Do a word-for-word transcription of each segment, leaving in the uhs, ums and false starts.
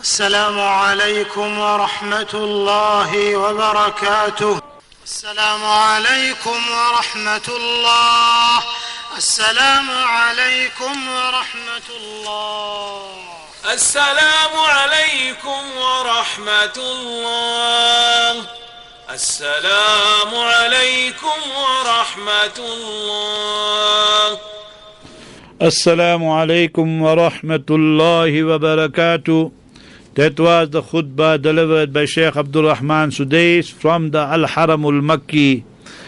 السلام عليكم ورحمة الله وبركاته. السلام عليكم ورحمة الله. السلام عليكم ورحمة الله. السلام عليكم ورحمة الله. السلام عليكم ورحمة الله. Assalamu alaikum wa rahmatullahi wa barakatuh. That was the khutbah delivered by Shaykh Abdul Rahman Sudais from the Al-Haram al-Makki.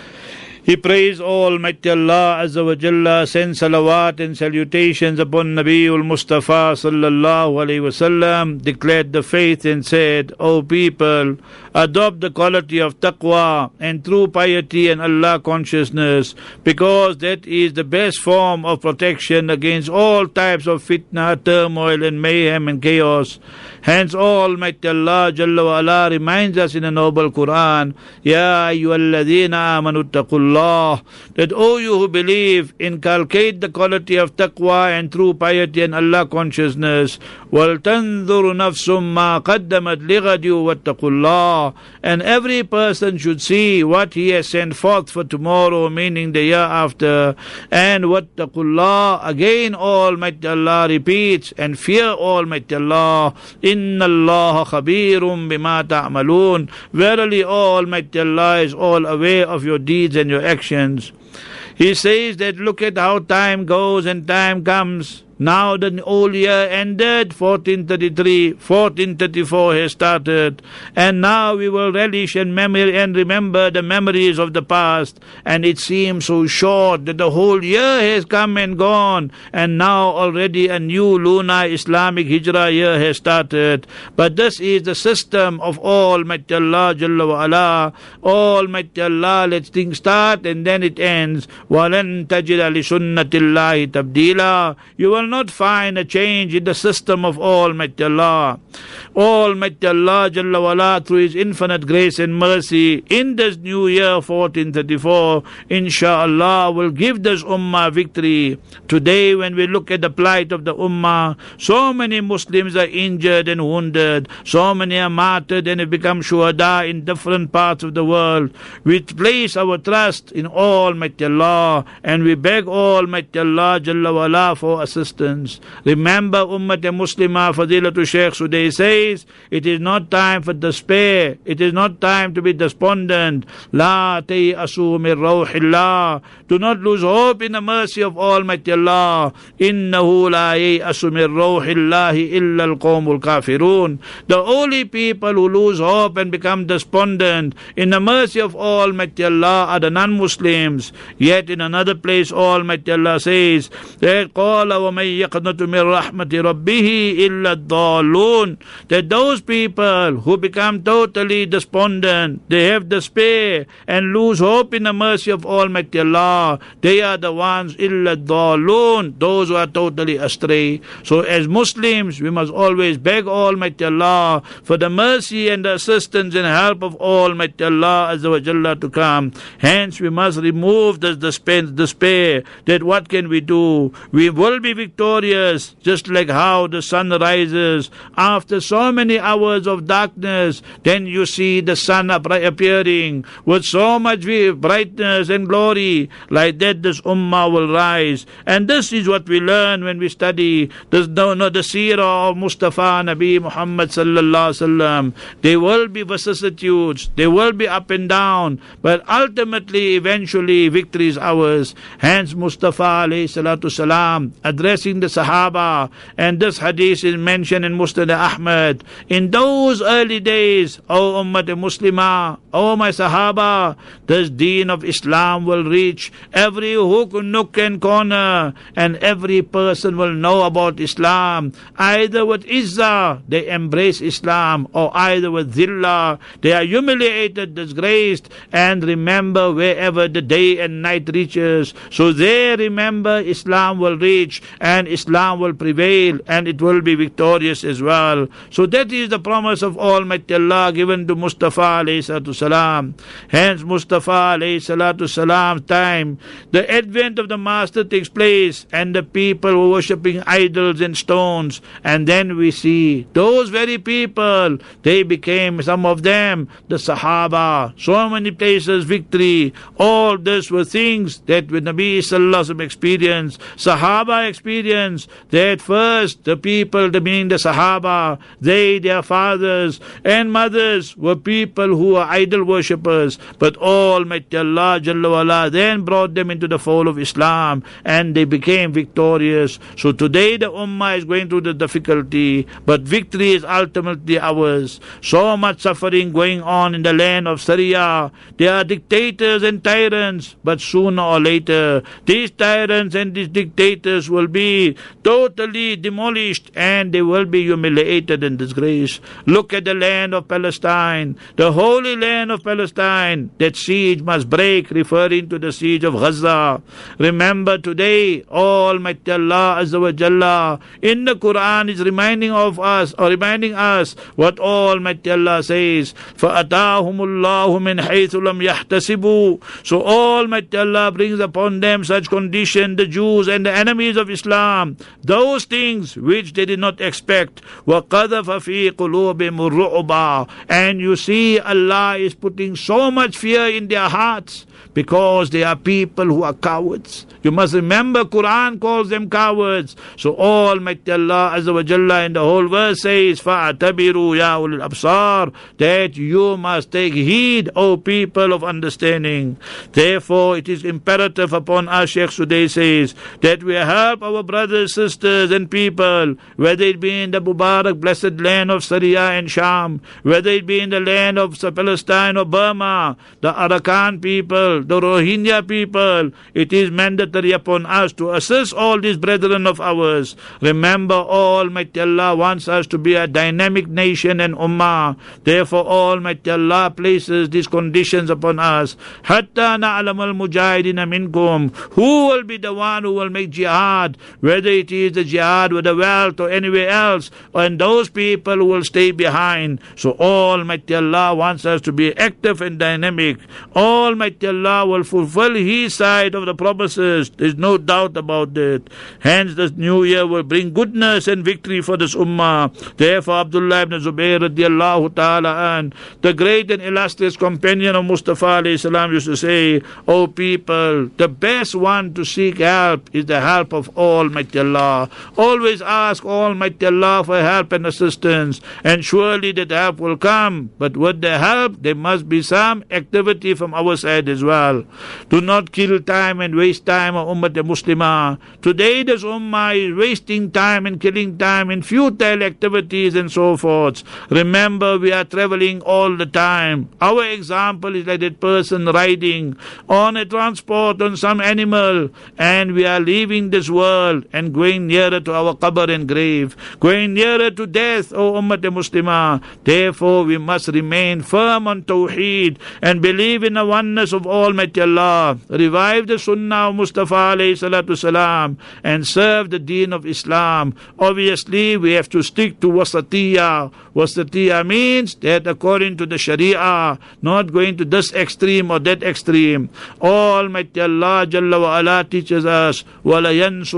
He praised Almighty Allah Azza wa Jalla, sent salawat and salutations upon Nabiul Mustafa sallallahu alayhi wa sallam, declared the faith and said, O people, adopt the quality of taqwa and true piety and Allah consciousness, because that is the best form of protection against all types of fitna, turmoil and mayhem and chaos. Hence Almighty Allah Jalla wa Ala reminds us in the noble Quran, Ya ayyuhalladhina amanu taqullah, that O you who believe, inculcate the quality of taqwa and true piety and Allah consciousness. وَلْتَنْظُرُ نَفْسٌ مَا قَدَّمَتْ لِغَدٍ وَاتَّقُوا اللَّهَ. And every person should see what he has sent forth for tomorrow, meaning the year after. And وَاتَّقُوا اللَّهَ, again Almighty Allah repeats, and fear Almighty Allah. إِنَّ اللَّهَ خَبِيرٌ بِمَا تَعْمَلُونَ. Verily Almighty Allah is all aware of your deeds and your actions. He says that look at how time goes and time comes. Now the old year ended, fourteen thirty-three, fourteen thirty-four has started, and now we will relish and memory and remember the memories of the past, and it seems so short that the whole year has come and gone, and now already a new lunar Islamic Hijrah year has started. But this is the system of Almighty Allah Jalla wa Ala. Almighty Allah lets things start and then it ends. وَلَن تَجِدَ لِسُنَّةِ اللَّهِ تَبْدِيلًا. You will not find a change in the system of Almighty Allah. Almighty Allah Jalla wa Ala, through His infinite grace and mercy, in this new year fourteen thirty-four, inshallah will give this ummah victory. Today when we look at the plight of the ummah, so many Muslims are injured and wounded, so many are martyred and have become shuhada in different parts of the world. We place our trust in Almighty Allah and we beg Almighty Allah Jalla wa Ala for assistance. Remember, Ummat Muslimah, Fadilatu Shaykh Sudais says, it is not time for despair. It is not time to be despondent. La tayasu min rawhillah. Do not lose hope in the mercy of Almighty Allah. Innahu la yayasu min rawhillahi illa al-qawmul kafirun. The only people who lose hope and become despondent in the mercy of Almighty Allah are the non-Muslims. Yet in another place Almighty Allah says that qala wa man yaqnatu min rahmati rabbih illa ad-dallun, that those people who become totally despondent, they have despair and lose hope in the mercy of Almighty Allah, they are the ones illa ad-dallun, those who are totally astray. So as Muslims we must always beg Almighty Allah for the mercy and the assistance and help of Almighty Allah Azza wa Jalla to come. Hence we must remove this despair, that what can we do? We will be victorious, just like how the sun rises after so many hours of darkness, then you see the sun appearing with so much brightness and glory. Like that this ummah will rise. And this is what we learn when we study this, no, no, the seerah of Mustafa Nabi Muhammad sallallahu alaihi wasallam. There will be vicissitudes, there will be up and down, but ultimately, eventually, victory is ours. Hence Mustafa alayhi salatu salam addressing the Sahaba, and this hadith is mentioned in Musnad Ahmad. In those early days, O Ummat Muslimah, O my Sahaba, this deen of Islam will reach every hook, nook and corner, and every person will know about Islam. Either with izzah, they embrace Islam, or either with zillah, they are humiliated, disgraced, and remember wherever the day and night reaches. So there, remember, Islam will reach, and Islam will prevail, and it will be victorious as well. So that is the promise of Almighty Allah given to Mustafa alayhi salatu salam. Hence Mustafa alayhi salatu salam time, the advent of the Master takes place, and the people were worshipping idols and stones. And then we see those very people, they became, some of them, the Sahaba. So many places, victory. All this were things that with Nabi sallallahu alaihi wasallam experienced, Sahaba experienced. That first, the people, the meaning the Sahaba, they, their fathers and mothers were people who were idol worshippers. But Almighty Allah Jalla wa'ala then brought them into the fold of Islam, and they became victorious. So today the Ummah is going through the difficulty, but victory is ultimately ours. So much suffering going on in the land of Syria. There are dictators and tyrants, but sooner or later these tyrants and these dictators will be totally demolished, and they will be humiliated and disgraced. Look at the land of Palestine, the holy land of Palestine. That siege must break, referring to the siege of Gaza. Remember today, Almighty Allah Azza wa Jalla in the Quran is reminding of us, or reminding us what Almighty Allah says, فَأَتَاهُمُ اللَّهُ مِنْ حَيْثُ لَمْ يَحْتَسِبُوا. So Almighty Allah brings upon them such condition, the Jews and the enemies of Islam, those things which they did not expect. وَقَذَفَ فِي قُلُوبِهِمُ الرُّعْبَ. And you see Allah is putting so much fear in their hearts, because they are people who are cowards. You must remember, Quran calls them cowards. So Almighty Allah Azza wa Jalla in the whole verse says, فَأَتَبِرُوا يَا أُولِي الْأَبْصَارِ, that you must take heed, O people of understanding. Therefore it is imperative upon us, Sheikh Sudais says, that we help our brothers, sisters and people, whether it be in the Mubarak blessed land of Syria and Sham, whether it be in the land of Palestine or Burma, the Arakan people, the Rohingya people. It is mandatory upon us to assist all these brethren of ours. Remember, Almighty Allah wants us to be a dynamic nation and ummah. Therefore Almighty Allah places these conditions upon us. Hatta na'lam al-mujahidina minkum. Who will be the one who will make jihad, whether it is the jihad with the wealth or anywhere else, and those people who will stay behind. So Almighty Allah wants us to be active and dynamic. Almighty Allah will fulfill His side of the promises. There is no doubt about that. Hence this new year will bring goodness and victory for this ummah. Therefore Abdullah ibn Zubayr radiallahu ta'ala an, the great and illustrious companion of Mustafa alayhi salam, used to say, O people, the best one to seek help is the help of Almighty Allah. Always ask Almighty Allah for help and assistance, and surely that help will come. But with the help, there must be some activity from our side as well. Do not kill time and waste time of Ummah Muslimah. Today this Ummah is wasting time and killing time in futile activities and so forth. Remember, we are traveling all the time. Our example is like that person riding on a transport on some animal, and we are leaving this world and going nearer to our qabr and grave, going nearer to death, O Ummah Muslimah. Therefore we must remain firm on Tawheed and believe in the oneness of Almighty Allah. Revive the Sunnah of Mustafa alayhi salatu salam and serve the deen of Islam. Obviously we have to stick to wasatiyah. Wasatiyah means that according to the Sharia, not going to this extreme or that extreme. Almighty Allah Jalla wa Ala teaches us, وَلَيَنْصُرَنَّ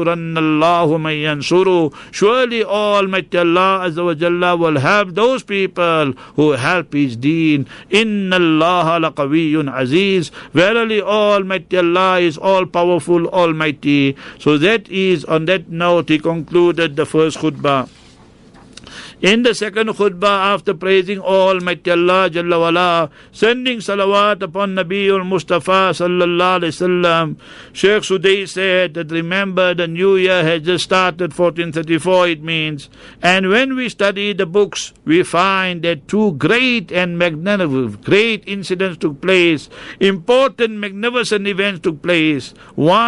اللَّهُ مَنْ يَنْصُرُ. Surely Almighty Allah Azza wa Jalla will help those people who help His deen. إِنَّ اللَّهَ لَقَوِيٌّ عَزِيزٌ. Verily Almighty Allah is all powerful, almighty. So that is, on that note, he concluded the first khutbah. In the second khutbah, after praising Almighty Allah Jalla wala, sending salawat upon Nabiul Mustafa sallallahu alaihi wasallam, Sheikh Sudais said that remember the new year has just started, fourteen thirty-four it means, and when we study the books, we find that two great and magnificent, great incidents took place, important magnificent events took place. One,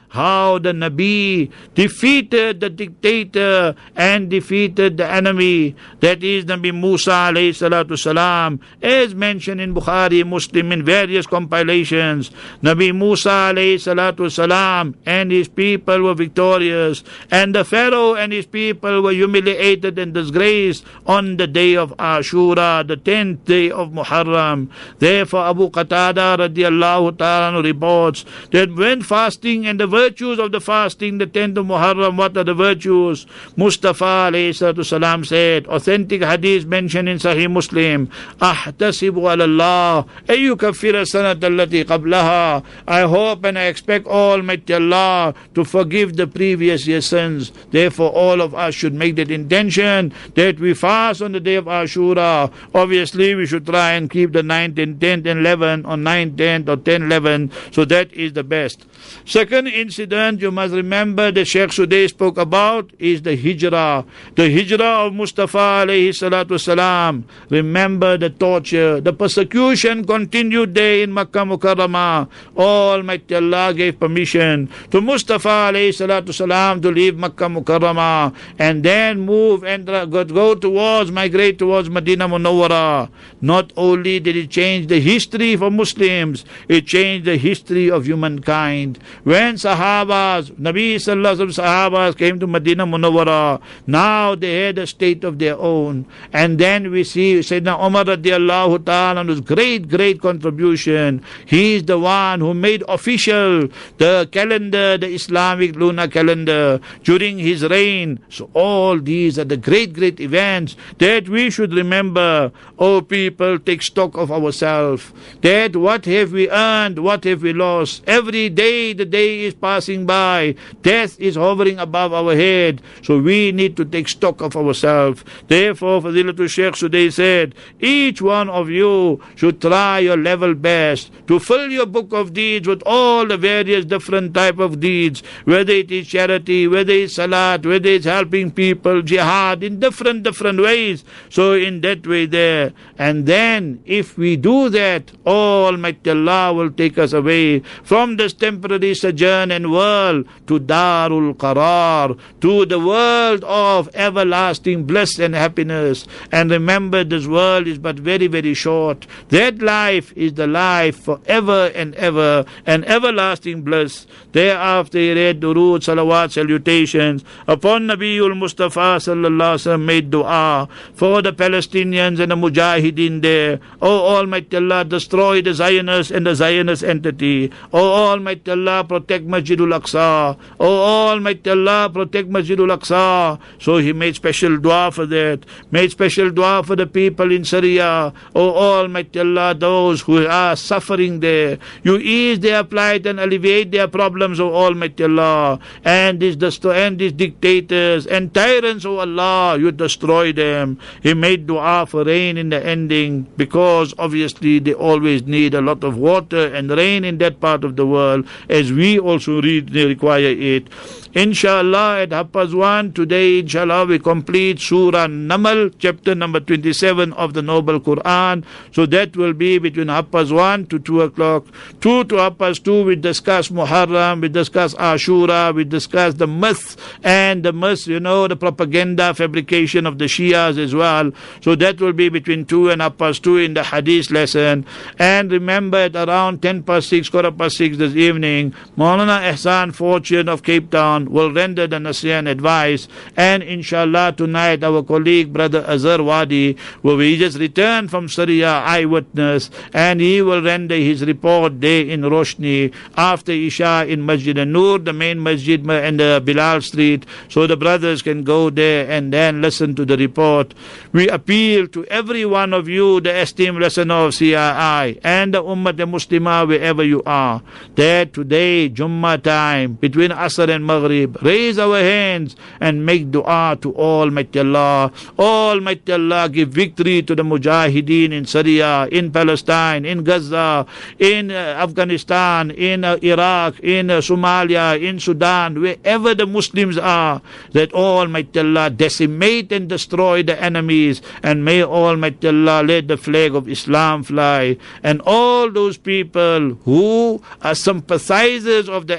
how the Nabi defeated the dictator and defeated the enemy, that is Nabi Musa alayhi salatu salam, as mentioned in Bukhari, Muslim, in various compilations. Nabi Musa alayhi salatu salam and his people were victorious, and the Pharaoh and his people were humiliated and disgraced on the day of Ashura, the tenth day of Muharram. Therefore Abu Qatada radiallahu ta'ala reports that when fasting and the virtues of the fasting, the tenth of Muharram, what are the virtues? Mustafa alayhi salatu salam said, authentic hadith mentioned in Sahih Muslim, ahtasibu ala Allah ay yukaffira sanat allati qablaha. I hope and I expect Almighty Allah to forgive the previous year's sins. Therefore all of us should make that intention that we fast on the day of Ashura. Obviously we should try and keep the ninth and tenth and eleventh, or ninth, tenth or ten, eleven, so that is the best. Second incident you must remember that Sheikh Sudais spoke about is the hijrah. The hijrah of Mustafa alayhi salatu salam. Remember the torture, the persecution continued there in Makkah Mukarramah. Almighty Allah gave permission to Mustafa alayhi salatu salam to leave Makkah Mukarramah and then move and go towards, migrate towards Medina Munawwara. Not only did it change the history for Muslims, it changed the history of humankind. When Sahabas, Nabi Sallallahu Alaihi Wasallam Sahabas came to Medina Munawwara, now they had a state of their own. And then we see Sayyidina Umar radiallahu ta'ala, whose great, great contribution. He is the one who made official the calendar, the Islamic lunar calendar, during his reign. So all these are the great, great events that we should remember. Oh people, take stock of ourselves. That what have we earned, what have we lost? Every day the day is passing by. Death is hovering above our head. So we need to take stock of ourselves. Therefore, Fadilatul Sheikh Sudais said, each one of you should try your level best to fill your book of deeds with all the various different type of deeds, whether it is charity, whether it's salat, whether it's helping people, jihad, in different, different ways. So in that way there. And then, if we do that, Almighty Allah will take us away from this temporary sojourn and world to Darul Qarar, to the world of everlasting bliss and happiness. And remember, this world is but very, very short. That life is the life forever and ever, and everlasting bliss. Thereafter he read durood, salawat, salutations upon Nabiul Mustafa sallallahu alaihi wasallam, made dua for the Palestinians and the Mujahideen there. Oh Almighty Allah, destroy the Zionists and the Zionist entity. Oh Almighty Allah, protect Masjidul Aqsa. Oh Almighty Allah, protect Masjidul Aqsa. So he made special dua for that. Made special dua for the people in Syria. Oh Almighty Allah, those who are suffering there, you ease their plight and alleviate their problems, oh Almighty Allah. And these, and these dictators and tyrants, oh Allah, you destroy them. He made dua for rain in the ending, because obviously they always need a lot of water and rain in that part of the world, as we also read, they require it. Inshallah, at half past one today, inshallah, we complete Surah Namal, chapter number twenty-seven of the Noble Quran. So that will be between half past one to two o'clock. Two to half past two, we discuss Muharram, we discuss Ashura, we discuss the myth and the myth, you know, the propaganda, fabrication of the Shias as well. So that will be between two and half past two in the Hadith lesson. And remember, at around ten past six, quarter past six this evening, Maulana Ihsan Fortune of Cape Town will render the Nasiyan advice. And inshallah tonight our colleague Brother Azhar Wadi, will be just returned from Syria, eyewitness, and he will render his report there in Roshni after Isha in Masjid An-Nur, the main masjid and the Bilal Street, so the brothers can go there and then listen to the report. We appeal to every one of you, the esteemed listener of C I I and the Ummah Muslimah wherever you are, that today Jummah time between Asr and Maghrib, raise our hands and make dua to Almighty Allah. Almighty Allah give victory to the Mujahideen in Syria, in Palestine, in Gaza, in uh, Afghanistan, in uh, Iraq, in uh, Somalia, in Sudan, wherever the Muslims are, that Almighty Allah decimate and destroy the enemies, and may Almighty Allah let the flag of Islam fly. And all those people who are sympathizers of the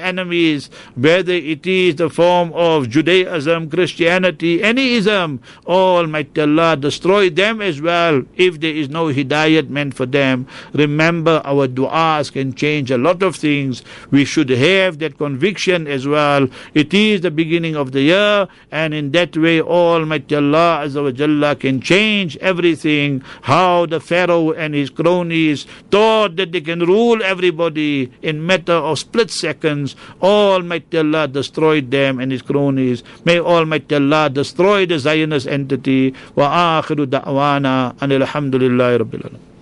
the enemies, whether it is the form of Judaism, Christianity, any ism, Almighty Allah destroy them as well if there is no hidayat meant for them. Remember, our du'as can change a lot of things. We should have that conviction as well. It is the beginning of the year, and in that way Almighty Allah Azza wa Jalla can change everything. How the Pharaoh and his cronies thought that they can rule everybody in matter of split seconds, Almighty Allah destroyed them and his cronies. May Almighty Allah destroy the Zionist entity. Wa akhiru da'wana anil hamdulillahi rabbil alamin.